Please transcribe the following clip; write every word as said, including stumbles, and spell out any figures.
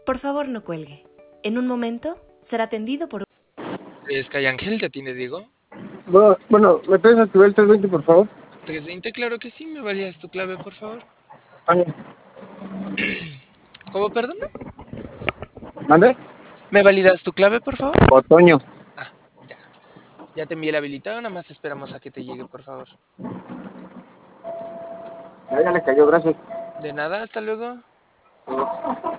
Por favor, no cuelgue. En un momento será atendido por... Sky Ángel, ¿te atiende Diego? Bueno, bueno, ¿me puedes activar el trescientos veinte, por favor? trescientos veinte, claro que sí. ¿Me validas tu clave, por favor? Vale. ¿Cómo, perdona? ¿Mande? ¿Me validas tu clave, por favor? Otoño. Ah, ya. Ya te envié el habilitado, nada más esperamos a que te llegue, por favor. Ya, ya le cayó, gracias. De nada, hasta luego.